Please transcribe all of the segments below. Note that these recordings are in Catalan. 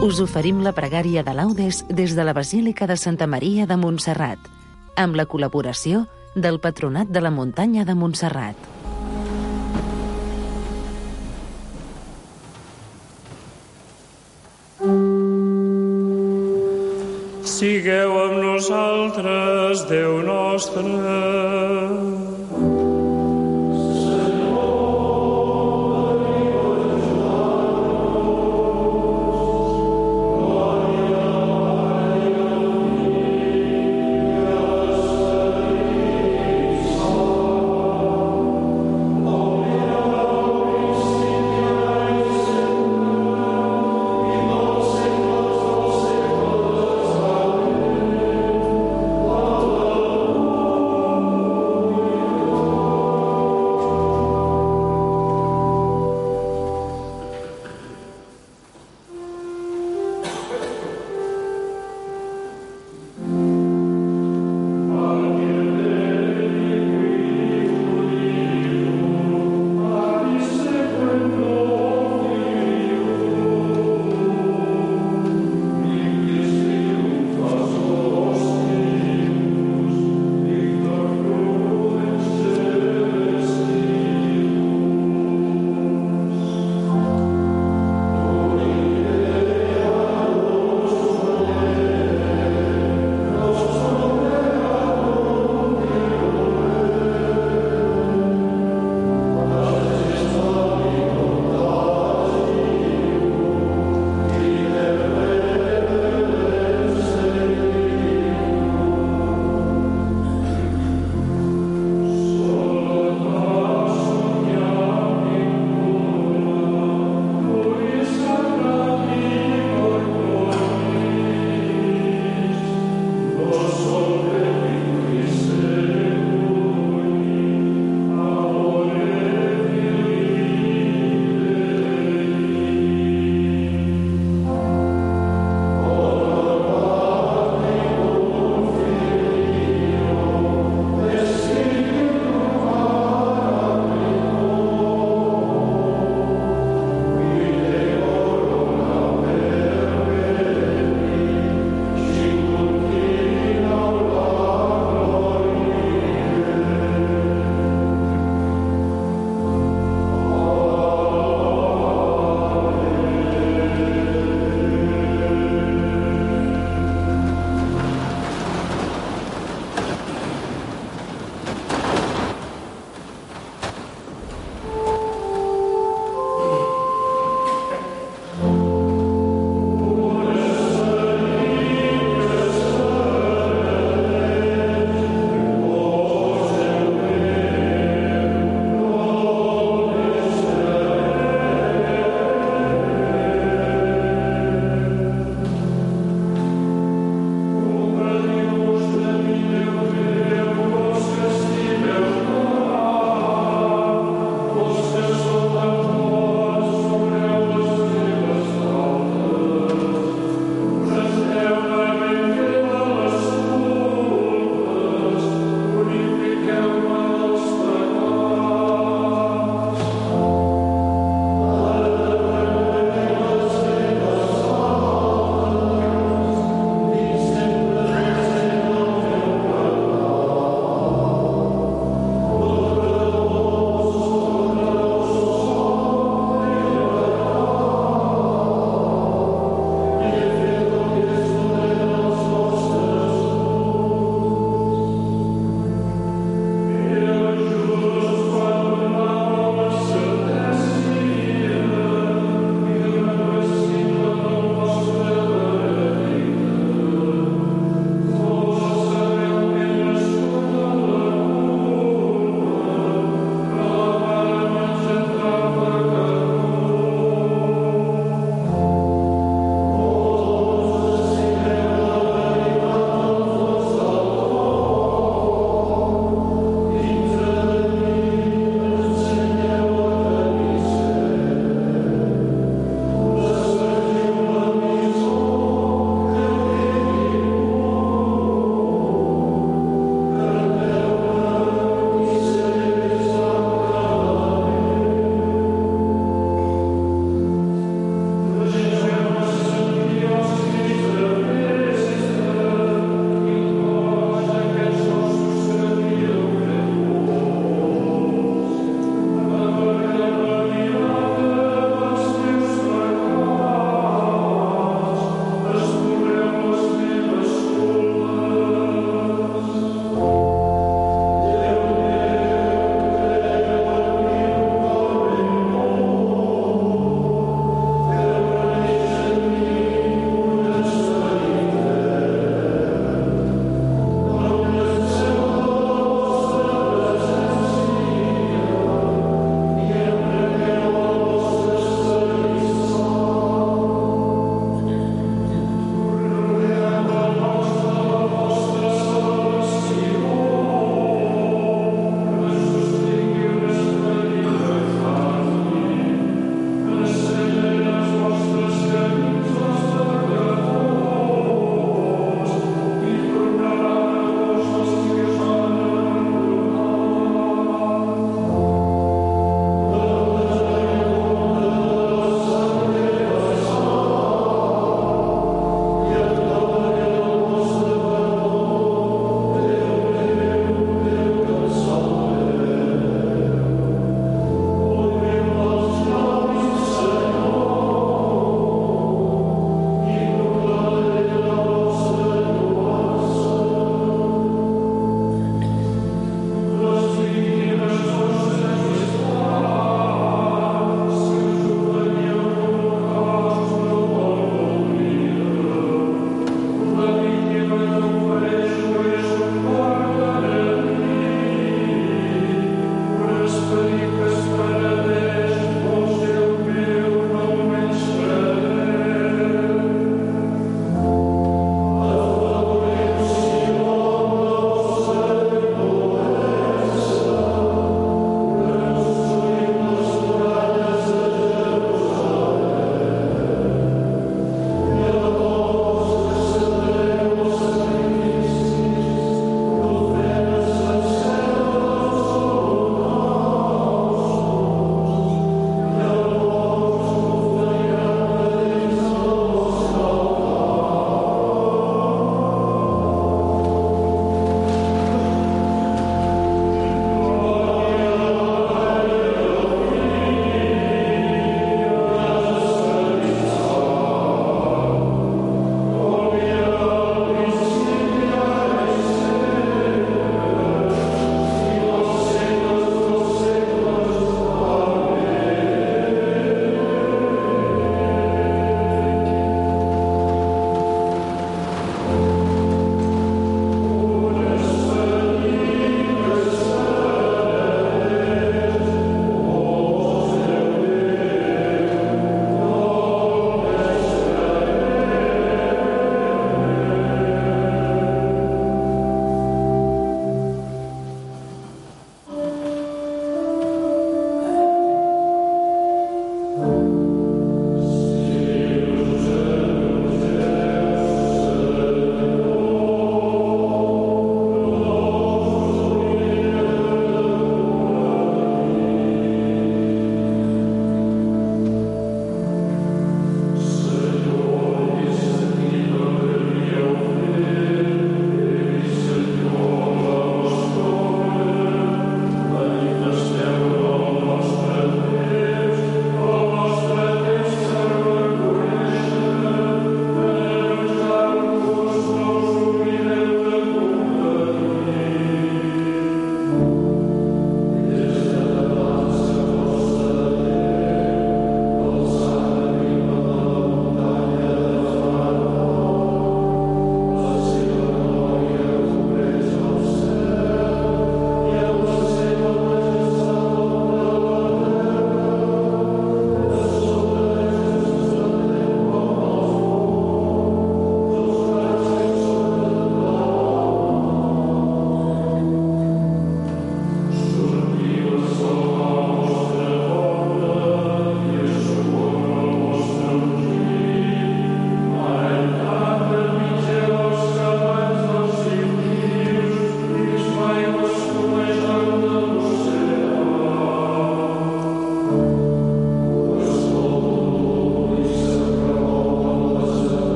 Us oferim la pregària de laudes des de la Basílica de Santa Maria de Montserrat, amb la col·laboració del Patronat de la Muntanya de Montserrat. Sigueu amb nosaltres, Déu nostre.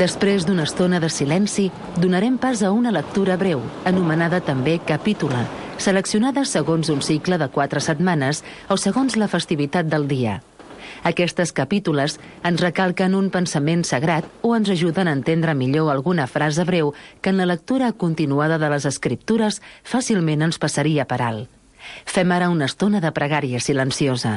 Després d'una estona de silenci, donarem pas a una lectura breu, anomenada també capítula, seleccionada segons un cicle de 4 setmanes o segons la festivitat del dia. Aquestes capítules ens recalquen un pensament sagrat o ens ajuden a entendre millor alguna frase breu que en la lectura continuada de les Escriptures fàcilment ens passaria per alt. Fem ara una estona de pregària silenciosa.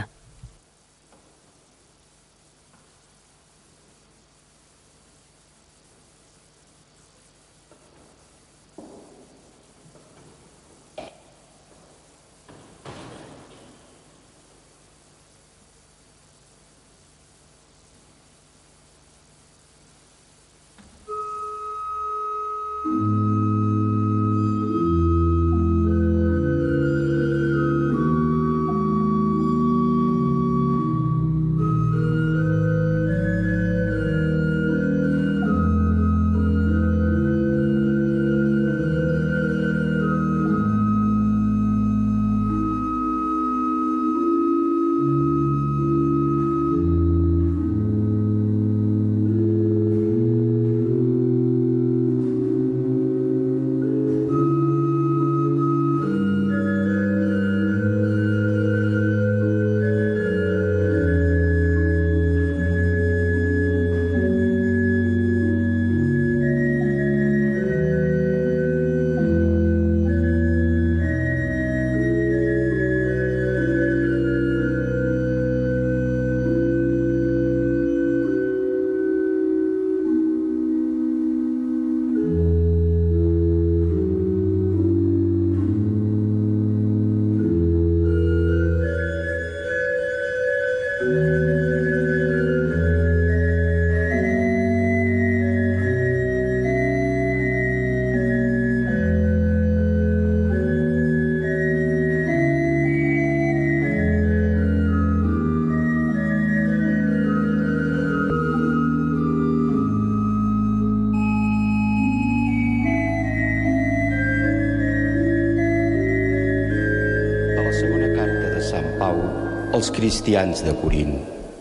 als cristians de Corint.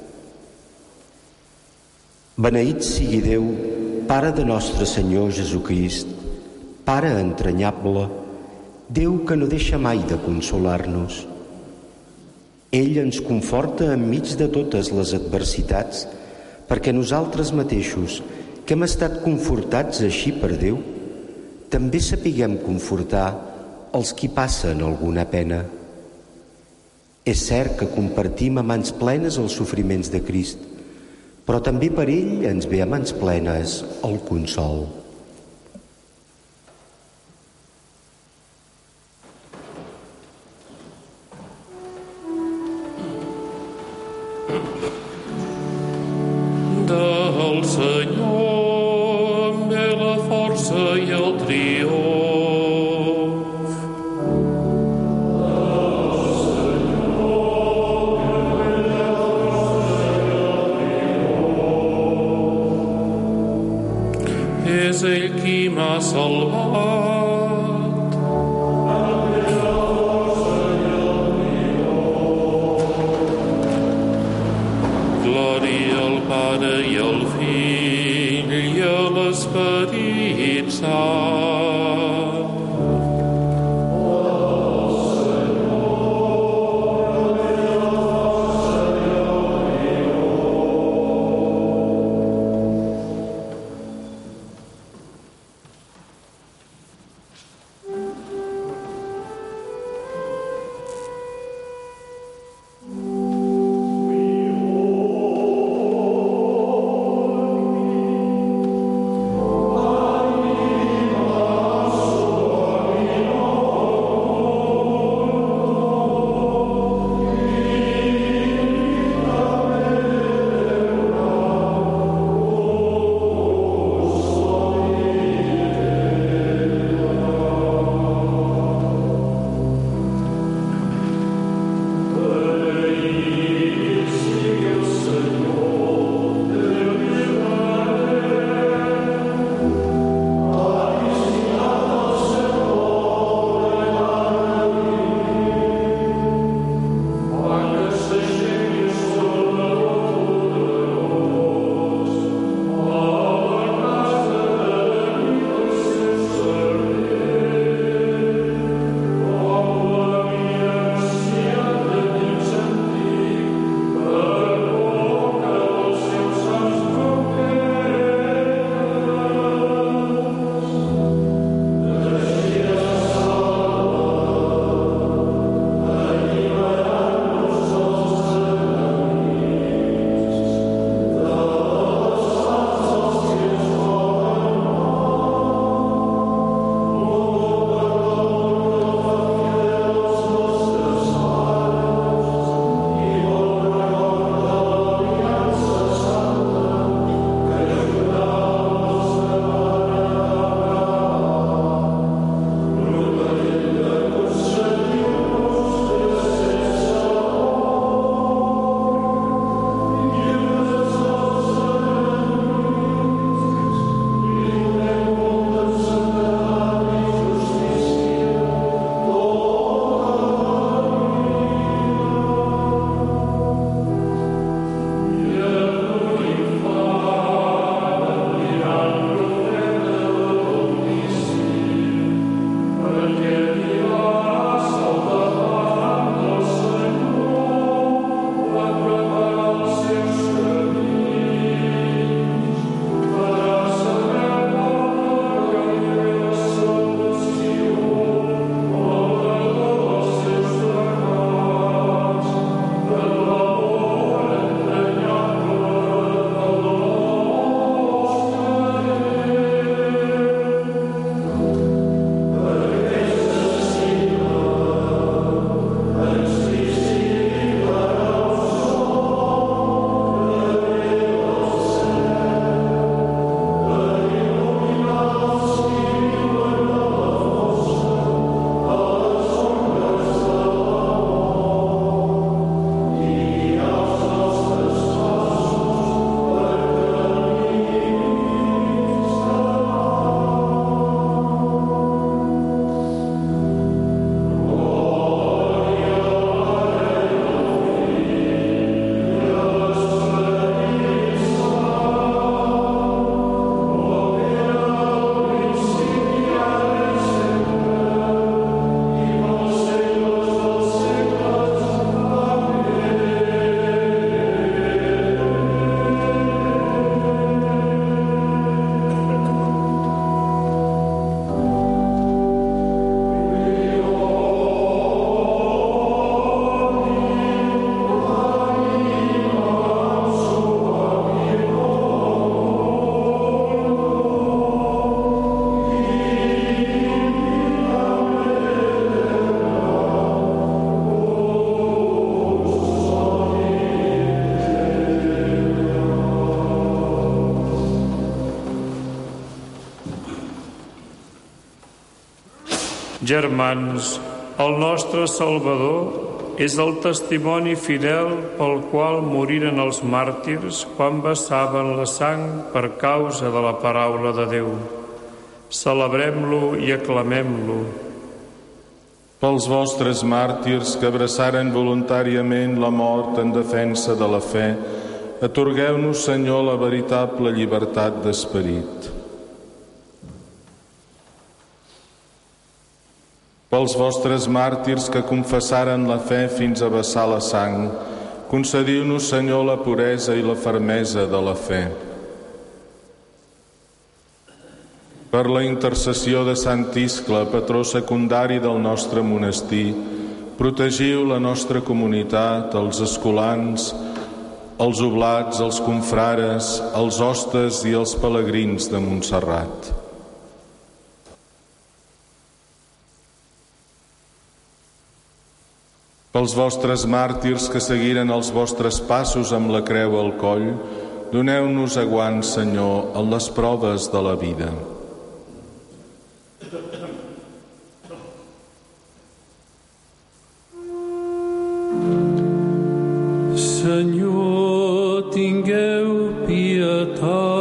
Beneït sigui Déu, Pare de nostre Senyor Jesucrist, Pare entranyable, Déu que no deixa mai de consolar-nos. Ell ens conforta enmig de totes les adversitats, perquè nosaltres mateixos, que hem estat confortats així per Déu, també sapiguem confortar els qui passen alguna pena. És cert que compartim a mans plenes els sofriments de Crist, però també per ell ens ve a mans plenes el consol. Del Senyor em ve la força i el triomf. És ell qui m'ha salvat. Glòria al Pare i al Fill i a l'Esperit Sant. Germans, el nostre Salvador és el testimoni fidel pel qual moriren els màrtirs quan vessaven la sang per causa de la paraula de Déu. Celebrem-lo i aclamem-lo. Pels vostres màrtirs que abraçaren voluntàriament la mort en defensa de la fe, atorgueu-nos, Senyor, la veritable llibertat d'esperit. Pels vostres màrtirs que confessaren la fe fins a vessar la sang, concediu-nos, Senyor, la puresa i la fermesa de la fe. Per la intercessió de Sant Iscle, patró secundari del nostre monestir, protegiu la nostra comunitat, els escolans, els oblats, els confrares, els hostes i els pelegrins de Montserrat. Pels vostres màrtirs que seguiren els vostres passos amb la creu al coll, doneu-nos aguant, Senyor, en les proves de la vida. Senyor, tingueu pietat.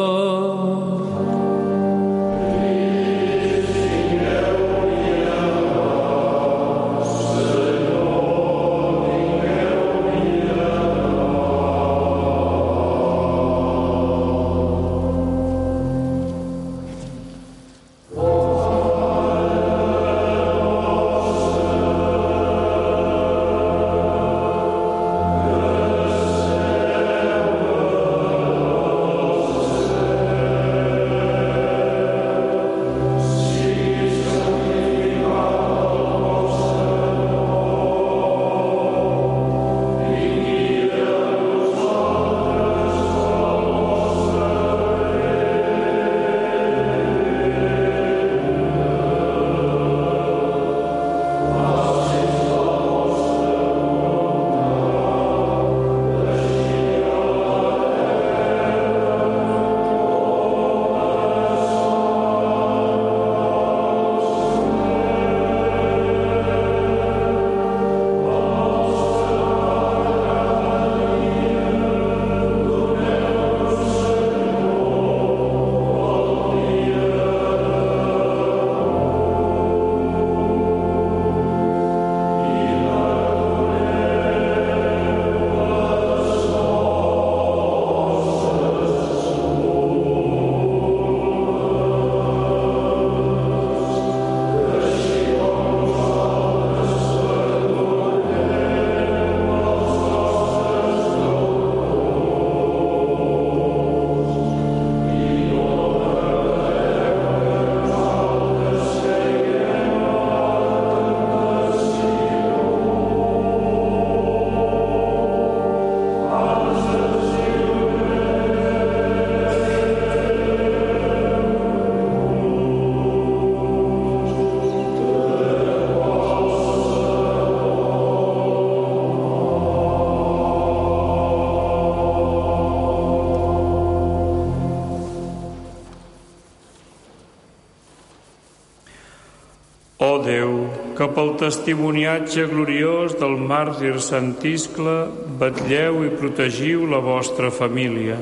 Ó Déu, que pel testimoniatge gloriós del màrtir Sant Iscle vetlleu i protegiu la vostra família.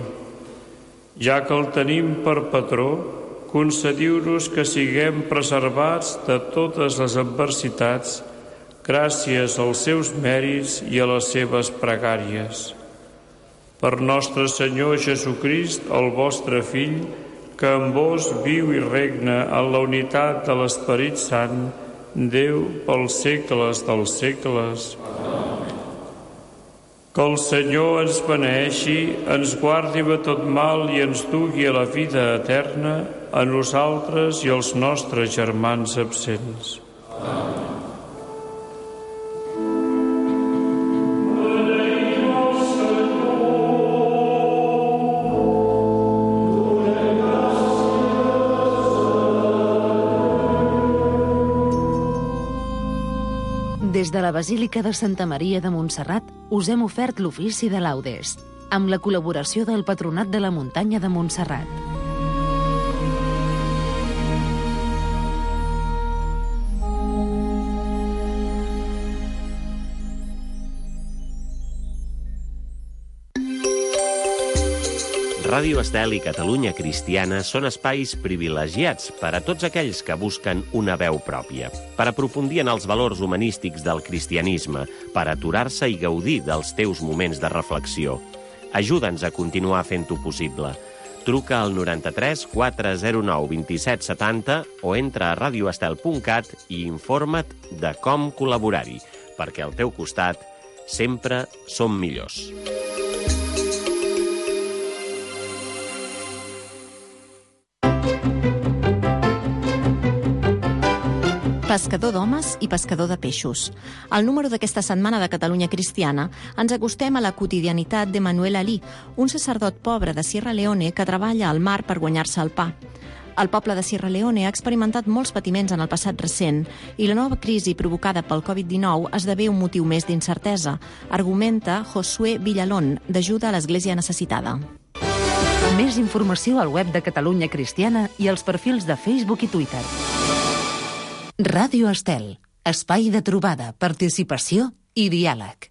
Ja que el tenim per patró, concediu-nos que siguem preservats de totes les adversitats gràcies als seus mèrits i a les seves pregàries. Per nostre Senyor Jesucrist, el vostre Fill, que amb vos viu i regna en la unitat de l'Esperit Sant, Déu pels segles dels segles. Que el Senyor ens beneeixi, ens guardi de tot mal i ens dugui a la vida eterna, a nosaltres i als nostres germans absents. Des de la Basílica de Santa Maria de Montserrat us hem ofert l'ofici de laudes, amb la col·laboració del Patronat de la Muntanya de Montserrat. Ràdio Estel i Catalunya Cristiana són espais privilegiats per a tots aquells que busquen una veu pròpia, per aprofundir en els valors humanístics del cristianisme, per aturar-se i gaudir dels teus moments de reflexió. Ajuda'ns a continuar fent-ho possible. Truca al 93 409 27 70 o entra a radioestel.cat i informa't de com col·laborar-hi, perquè al teu costat sempre som millors. Pescador d'homes i pescador de peixos. Al número d'aquesta setmana de Catalunya Cristiana ens acostem a la quotidianitat de Manuel Ali, un sacerdot pobre de Sierra Leone que treballa al mar per guanyar-se el pa. El poble de Sierra Leone ha experimentat molts patiments en el passat recent i la nova crisi provocada pel Covid-19 esdevé un motiu més d'incertesa, argumenta Josué Villalón, d'Ajuda a l'Església Necessitada. Més informació al web de Catalunya Cristiana i als perfils de Facebook i Twitter. Ràdio Estel, espai de trobada, participació i diàleg.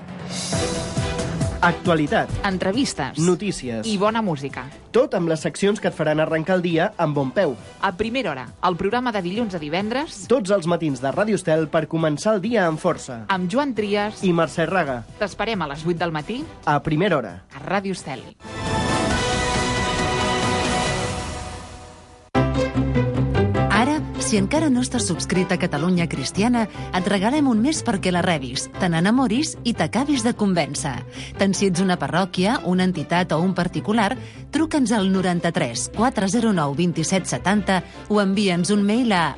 Actualitat, entrevistes, notícies i bona música. Tot amb les seccions que et faran arrencar el dia amb bon peu. A primera hora, el programa de dilluns a divendres, Tots els matins de Ràdio Estel per començar el dia amb força. amb Joan Trias. I Mercè Raga, T'esperem a les 8 del matí a primera hora. a Ràdio Estel. Ara, si encara no estàs subscrit a Catalunya Cristiana, et regalem un mes perquè la rebis, te n'enamoris i t'acabis de convèncer. Tant si ets una parròquia, una entitat o un particular, truca'ns al 93 409 27 70 o envia'ns un mail a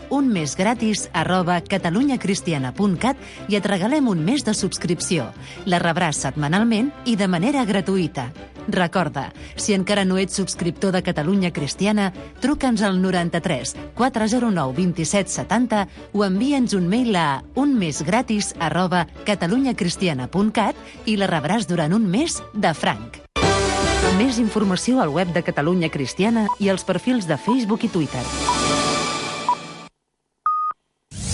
unmesgratis@catalunyacristiana.cat i et regalem un mes de subscripció. La rebràs setmanalment i de manera gratuïta. Recorda, si encara no ets subscriptor de Catalunya Cristiana, truca'ns al 93 409 27 70 o envia'ns un mail a unmesgratis@catalunyacristiana.cat i la rebràs durant un mes de franc. Més informació al web de Catalunya Cristiana i als perfils de Facebook i Twitter.